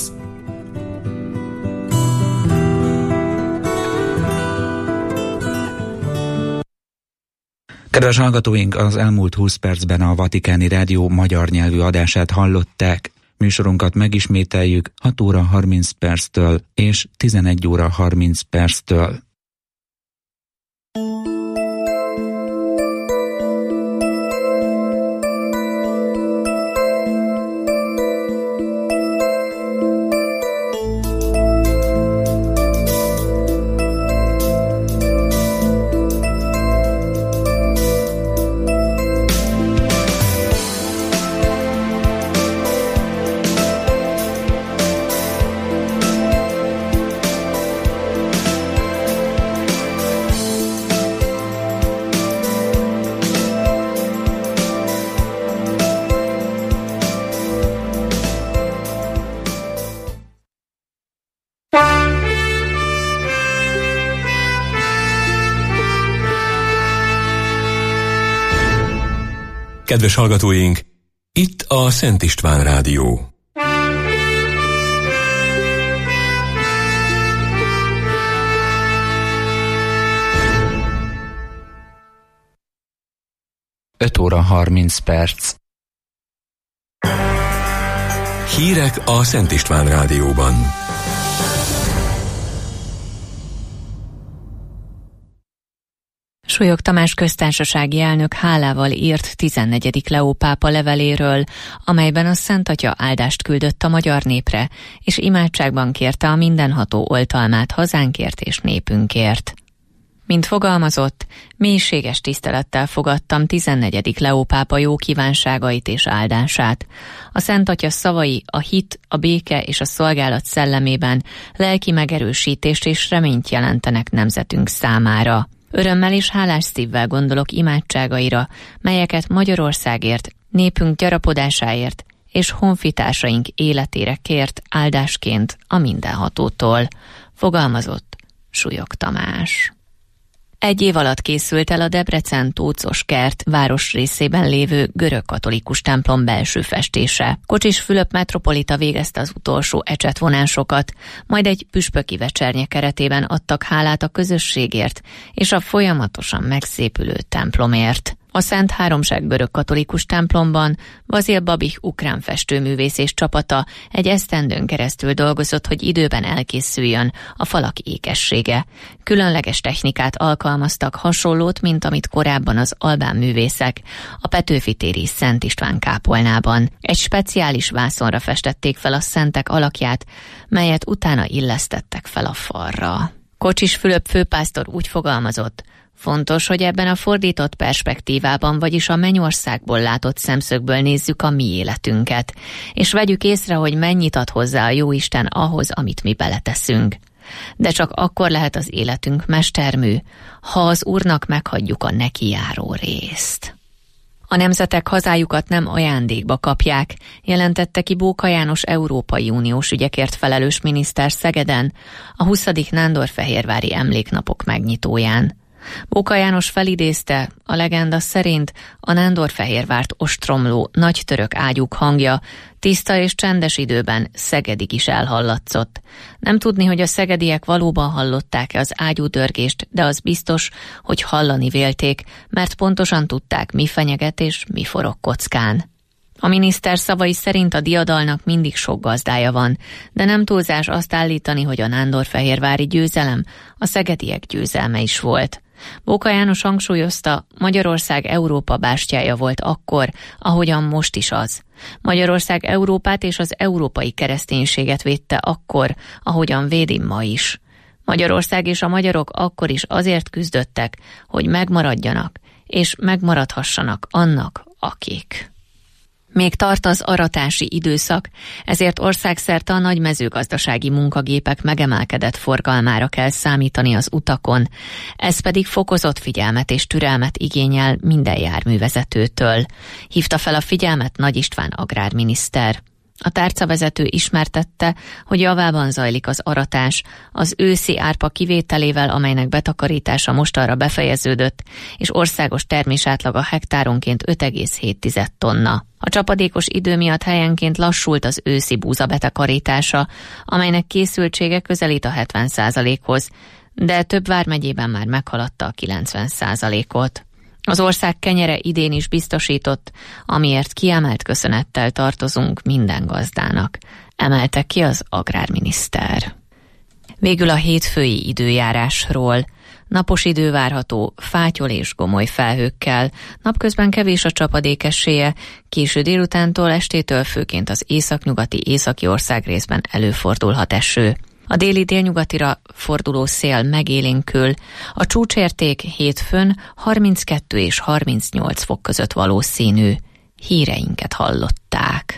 Kedves hallgatóink, az elmúlt 20 percben a Vatikáni Rádió magyar nyelvű adását hallották. Műsorunkat megismételjük 6 óra 30 perctől és 11 óra 30 perctől. Kedves hallgatóink, itt a Szent István Rádió. Öt óra 30 perc. Hírek a Szent István Rádióban. Súlyog Tamás köztársasági elnök hálával írt 14. Leó pápa leveléről, amelyben a Szent Atya áldást küldött a magyar népre, és imádságban kérte a mindenható oltalmát hazánkért és népünkért. Mint fogalmazott, mélységes tisztelettel fogadtam 14. Leó pápa jó kívánságait és áldását. A Szent Atya szavai a hit, a béke és a szolgálat szellemében lelki megerősítést és reményt jelentenek nemzetünk számára. Örömmel és hálás szívvel gondolok imádságaira, melyeket Magyarországért, népünk gyarapodásáért és honfitársaink életére kért áldásként a mindenhatótól, fogalmazott Súlyog Tamás. 1 év alatt készült el a Debrecen-Tócos kert városrészében lévő görögkatolikus templom belső festése. Kocsis Fülöp metropolita végezte az utolsó ecsetvonásokat, majd egy püspöki vecsernye keretében adtak hálát a közösségért és a folyamatosan megszépülő templomért. A Szent Háromság görögkatolikus templomban Vazil Babich ukrán festőművész és csapata egy esztendőn keresztül dolgozott, hogy időben elkészüljön a falak ékessége. Különleges technikát alkalmaztak, hasonlót, mint amit korábban az albán művészek a Petőfi téri Szent István kápolnában. Egy speciális vászonra festették fel a szentek alakját, melyet utána illesztettek fel a falra. Kocsis Fülöp főpásztor úgy fogalmazott: fontos, hogy ebben a fordított perspektívában, vagyis a mennyországból látott szemszögből nézzük a mi életünket, és vegyük észre, hogy mennyit ad hozzá a Jóisten ahhoz, amit mi beleteszünk. De csak akkor lehet az életünk mestermű, ha az Úrnak meghagyjuk a neki járó részt. A nemzetek hazájukat nem ajándékba kapják, jelentette ki Bóka János Európai Uniós ügyekért felelős miniszter Szegeden a 20. nándorfehérvári emléknapok megnyitóján. Bóka János felidézte, a legenda szerint a Nándorfehérvárt ostromló nagy török ágyúk hangja tiszta és csendes időben Szegedig is elhallatszott. Nem tudni, hogy a szegediek valóban hallották-e az ágyúdörgést, de az biztos, hogy hallani vélték, mert pontosan tudták, mi fenyeget és mi forog kockán. A miniszter szavai szerint a diadalnak mindig sok gazdája van, de nem túlzás azt állítani, hogy a nándorfehérvári győzelem a szegediek győzelme is volt. Bóka János hangsúlyozta, Magyarország Európa bástyája volt akkor, ahogyan most is az. Magyarország Európát és az európai kereszténységet védte akkor, ahogyan védi ma is. Magyarország és a magyarok akkor is azért küzdöttek, hogy megmaradjanak, és megmaradhassanak annak, akik. Még tart az aratási időszak, ezért országszerte a nagy mezőgazdasági munkagépek megemelkedett forgalmára kell számítani az utakon, ez pedig fokozott figyelmet és türelmet igényel minden járművezetőtől. Hívta fel a figyelmet Nagy István agrárminiszter. A tárcavezető ismertette, hogy javában zajlik az aratás, az őszi árpa kivételével, amelynek betakarítása mostanra befejeződött, és országos termésátlag a hektáronként 5,7 tonna. A csapadékos idő miatt helyenként lassult az őszi búza betakarítása, amelynek készültsége közelít a 70%-hoz, de több vármegyében már meghaladta a 90%-ot. Az ország kenyere idén is biztosított, amiért kiemelt köszönettel tartozunk minden gazdának, emelte ki az agrárminiszter. Végül a hétfői időjárásról. Napos idő várható, fátyol és gomoly felhőkkel, napközben kevés a csapadék esélye, késő délutántól estétől főként az északnyugati északi országrészben előfordulhat eső. A déli délnyugatira forduló szél megélénkül, a csúcsérték hétfőn 32 és 38 fok között valószínű. Híreinket hallották.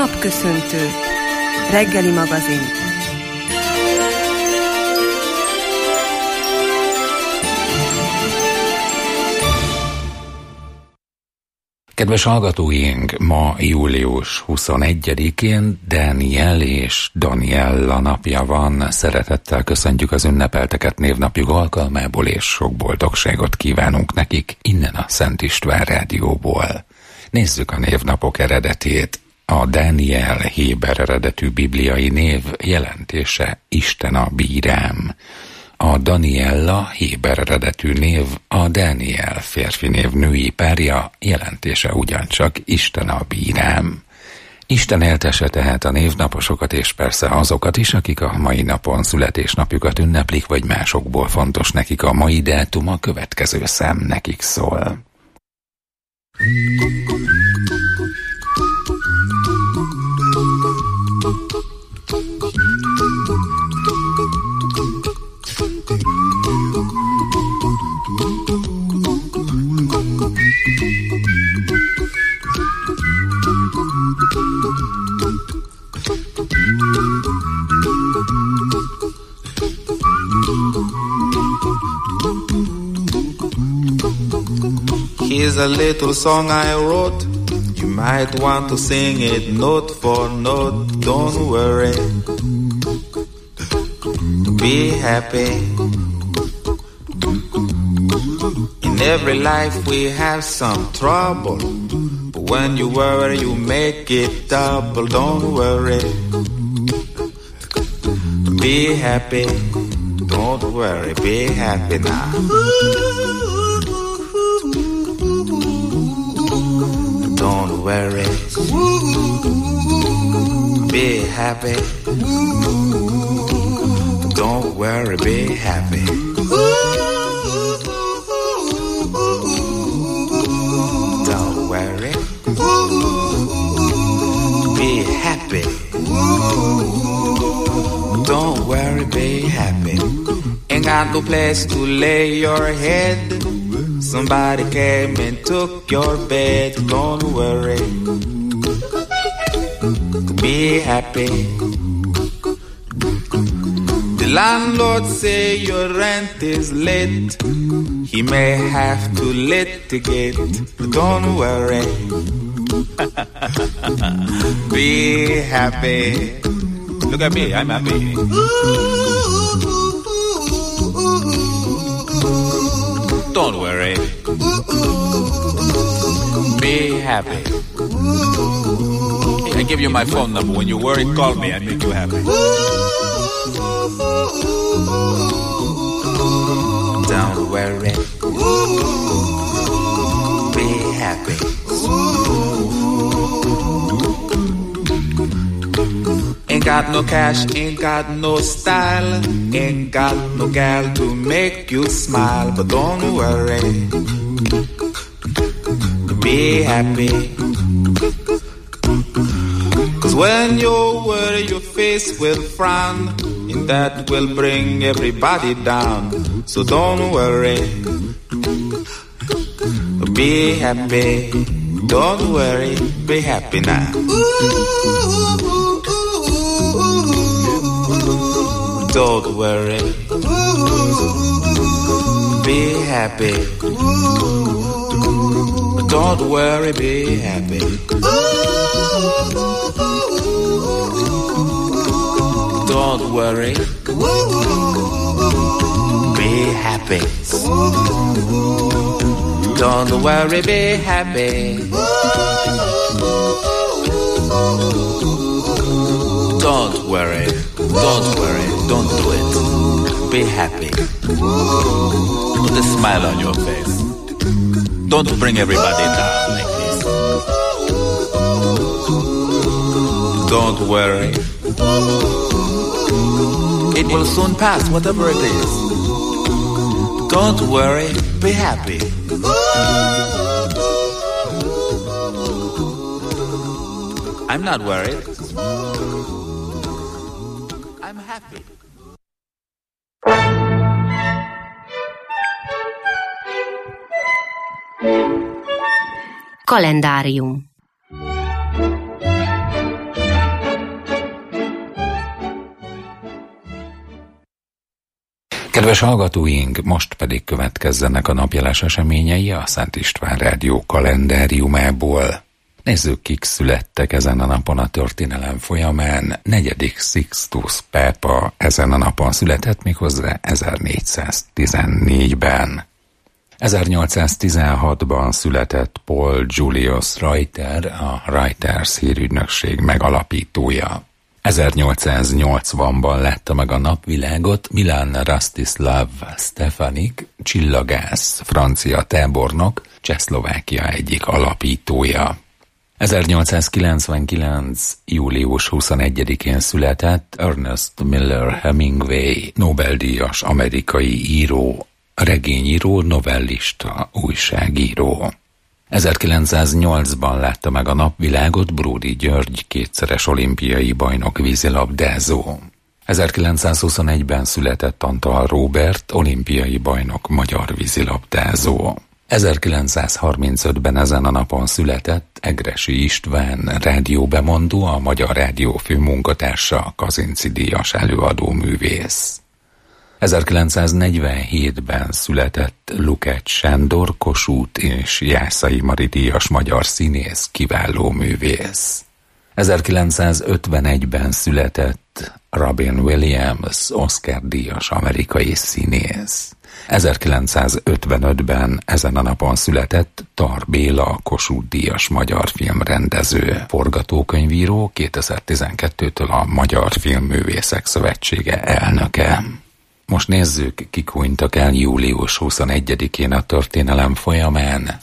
Napköszöntő. Reggeli magazin. Kedves hallgatóink, ma július 21-én Daniel és Daniella napja van. Szeretettel köszöntjük az ünnepelteket névnapjuk alkalmából, és sok boldogságot kívánunk nekik innen a Szent István Rádióból. Nézzük a névnapok eredetét. A Daniel héber eredetű bibliai név jelentése Isten a bírám. A Daniella héber eredetű név a Daniel férfi név női párja, jelentése ugyancsak Isten a bírám. Isten éltesse tehát a névnaposokat, és persze azokat is, akik a mai napon születésnapjukat ünneplik, vagy másokból fontos nekik a mai dátum, a következő szám nekik szól. Here's a little song I wrote. You might want to sing it note for note. Don't worry. Be happy. In every life we have some trouble, but when you worry you make it double. Don't worry. Be happy. Don't worry. Be happy now. Don't worry. Be happy. Don't worry, be happy. Don't worry. Be happy. Don't worry, be happy. Ain't got no place to lay your head. Somebody came and took your bed. Don't worry. Be happy. The landlord say your rent is late. He may have to litigate. Don't worry. Be happy. Look at me, I'm happy. Don't worry. Be happy. Hey, I give you my phone number. When you worry, call me. I make you happy. Don't worry. Be happy. Ain't got no cash, ain't got no style, ain't got no gal to make you smile, but don't worry. Be happy. Cause when you worry your face will frown, and that will bring everybody down. So don't worry. Be happy. Don't worry. Be happy now. Don't worry. Be happy. Don't worry, be happy. Don't worry. Be happy. Don't worry, be happy. Don't worry. Don't worry. Don't do it. Be happy. Put a smile on your face. Don't bring everybody down like this. Don't worry. It will soon pass, whatever it is. Don't worry, be happy. I'm not worried. I'm happy. Kalendárium. Kedves hallgatóink, most pedig következzenek a napjeles eseményei a Szent István Rádió kalendáriumából. Nézzük, kik születtek ezen a napon a történelem folyamán. 4. Sixtus pápa ezen a napon született, méghozzá 1414-ben. 1816-ban született Paul Julius Reuter, a Reuters hírügynökség megalapítója. 1880-ban látta meg a napvilágot Milan Rastislav Stefanik, csillagász, francia tábornok, Csehszlovákia egyik alapítója. 1899. július 21-én született Ernest Miller Hemingway, Nobel-díjas amerikai író, regényíró, novellista, újságíró. 1908-ban látta meg a napvilágot Bródi György, kétszeres olimpiai bajnok vízilabdázó. 1921-ben született Antal Róbert, olimpiai bajnok, magyar vízilabdázó. 1935-ben ezen a napon született Egressy István, rádióbemondó, a Magyar Rádió főmunkatársa, Kazinczy díjas előadó művész. 1947-ben született Lukács Sándor, Kossuth és Jászai Mari díjas magyar színész, kiváló művész. 1951-ben született Robin Williams, Oscar-díjas amerikai színész. 1955-ben ezen a napon született Tar Béla, Kossuth-díjas magyar filmrendező, forgatókönyvíró, 2012-től a Magyar Filmművészek Szövetsége elnöke. Most nézzük, kik hunytak el július 21-én a történelem folyamán.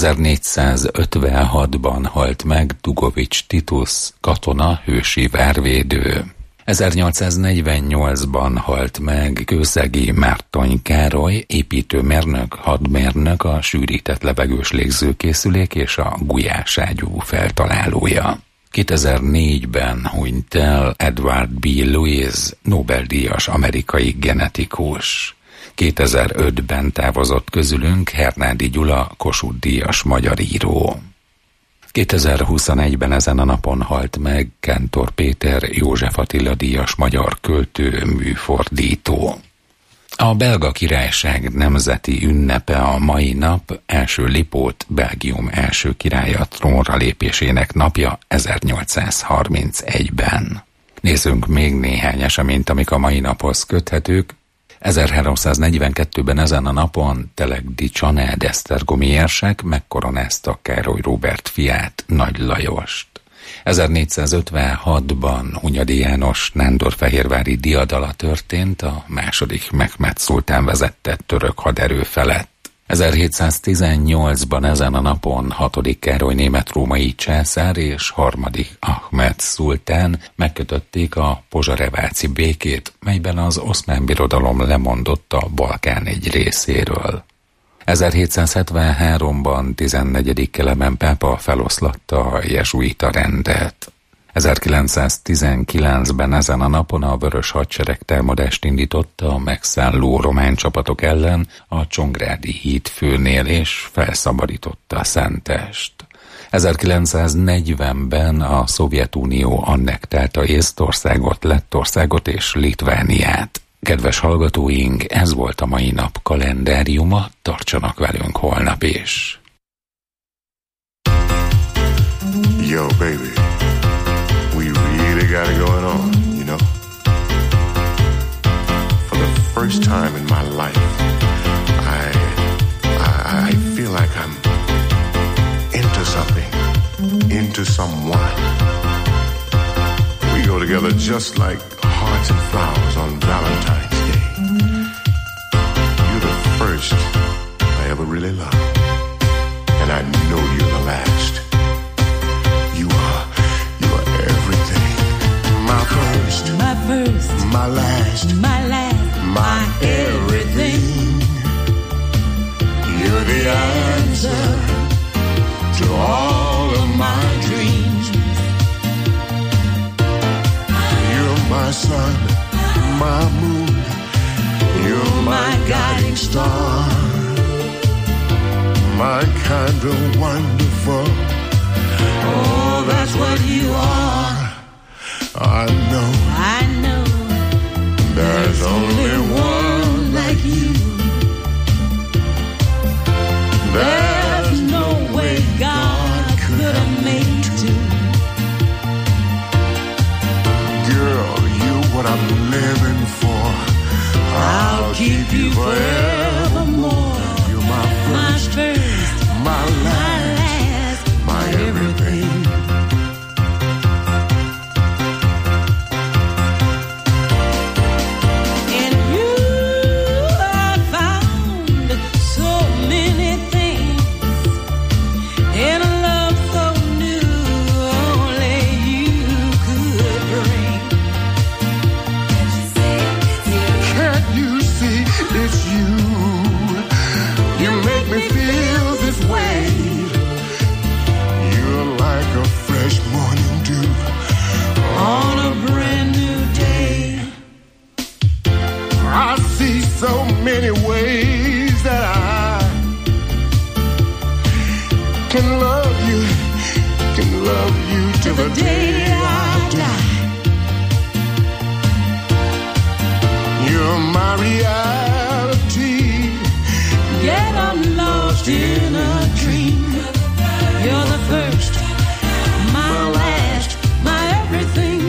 1456-ban halt meg Dugovics Titus, katona, hősi várvédő. 1848-ban halt meg Kőszegi Mártony Károly, építőmérnök, hadmérnök, a sűrített levegős légzőkészülék és a gulyáságyú feltalálója. 2004-ben hunyt el Edward B. Lewis, Nobel-díjas amerikai genetikus. 2005-ben távozott közülünk Hernádi Gyula, Kossuth-díjas magyar író. 2021-ben ezen a napon halt meg Kántor Péter, József Attila díjas magyar költő, műfordító. A Belga Királyság nemzeti ünnepe a mai nap, első Lipót, Belgium első királya trónra lépésének napja 1831-ben. Nézzünk még néhány eseményt, amik a mai naphoz köthetők. 1342-ben ezen a napon Telegdi Csanád esztergomi érsek megkoronázta Károly Róbert fiát, Nagy Lajost. 1456-ban Hunyadi János nándorfehérvári diadala történt a második Mehmed szultán vezette török haderő felett. 1718-ban ezen a napon 6. Károly német-római császár és 3. Ahmed szultán megkötötték a pozsareváci békét, melyben az Oszmán Birodalom lemondott a Balkán egy részéről. 1773-ban 14. Kelemen pápa feloszlatta a jezsuita rendet. 1919-ben ezen a napon a Vörös Hadsereg támadást indította a megszálló román csapatok ellen a Csongrádi híd főnél, és felszabadította a Szentest. 1940-ben a Szovjetunió annektálta Észtországot, Lettországot és Litvániát. Kedves hallgatóink, ez volt a mai nap kalendáriuma, tartsanak velünk holnap is. Yo, baby, we really got it going on, you know. For the first time in my life, I feel like I'm into something, into someone. We go together just like hearts and flowers on Valentine's Day. You're the first I ever really loved, and I know you're the last. You are everything. My first, my last, my everything. You're the answer to all of my dreams. You're my sun, my moon. You're my guiding star. My kind of wonderful. Oh, that's what you are. I know. There's only one that everything. Many ways that I can love you till the day I die. You're my reality, yet I'm lost in a dream. You're the first, my last, my everything.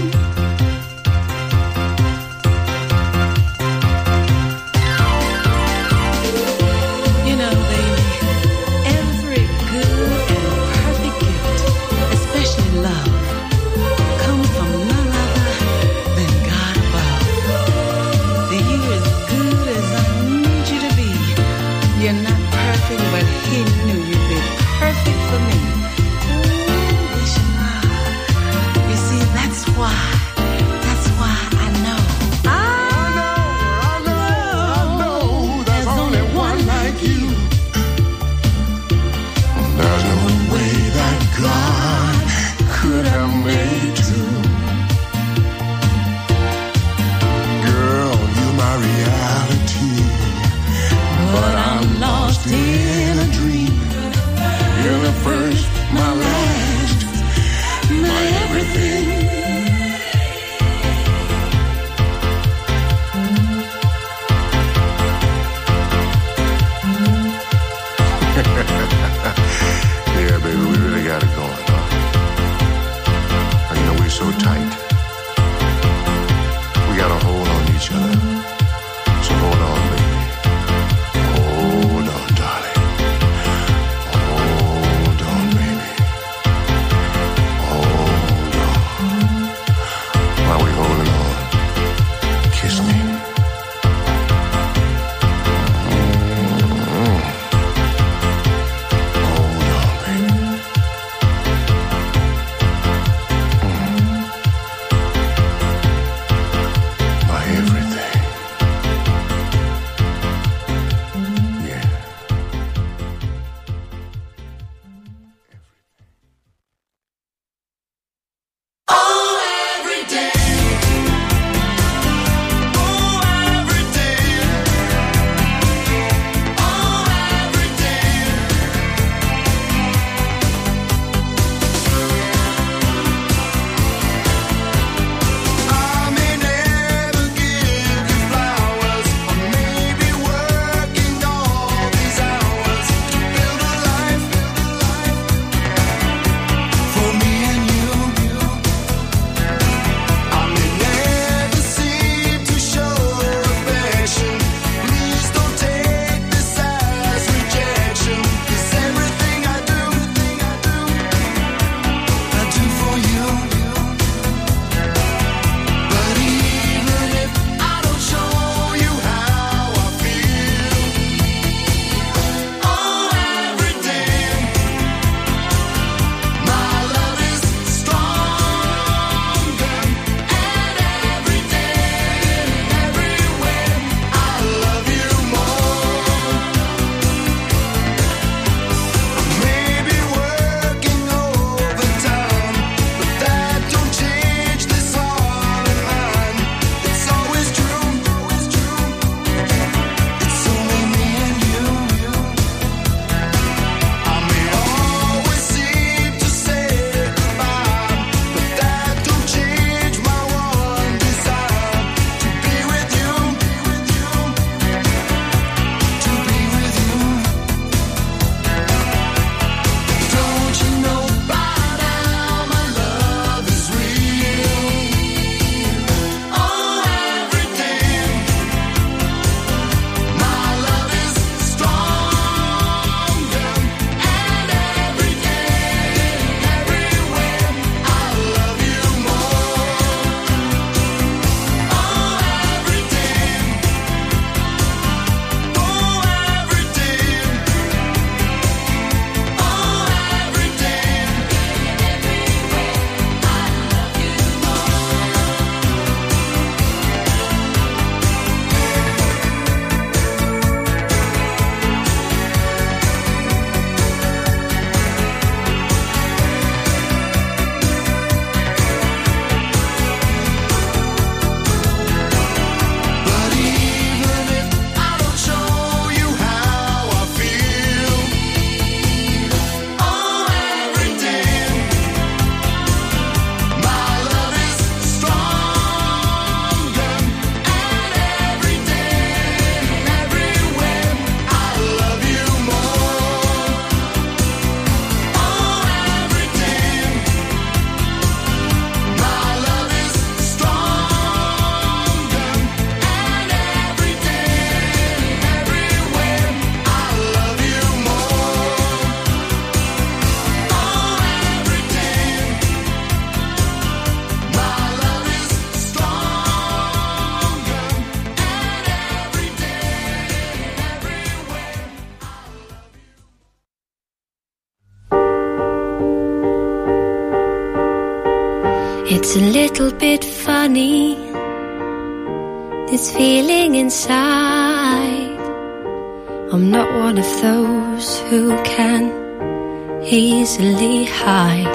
It's a little bit funny, this feeling inside. I'm not one of those who can easily hide.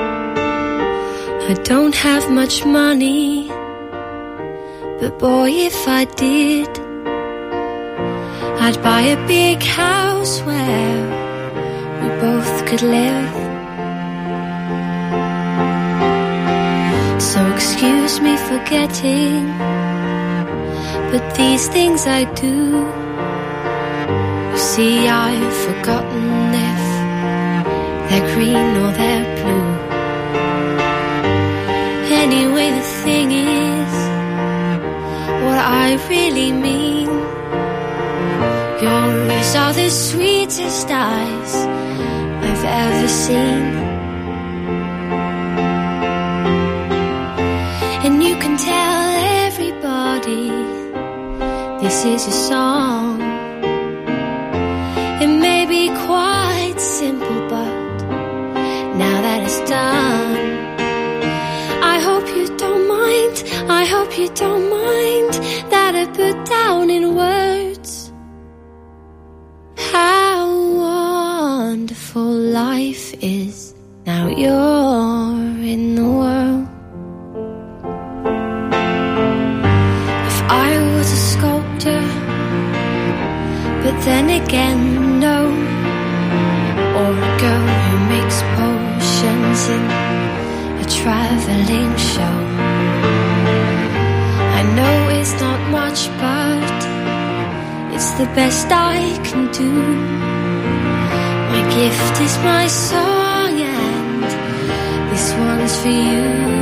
I don't have much money, but boy, if I did, I'd buy a big house where we both could live. So excuse me for getting, but these things I do. You see, I've forgotten if they're green or they're blue. Anyway, the thing is, what I really mean, yours are the sweetest eyes I've ever seen. And you can tell everybody this is a song. It may be quite simple, but now that it's done, I hope you don't mind, I hope you don't mind that I put down in words how wonderful life is now you're in the world. If I was a sculptor, but then again, no, or a girl who makes potions in a traveling show. I know it's not much, but it's the best I can do. My gift is my song, and this one's for you.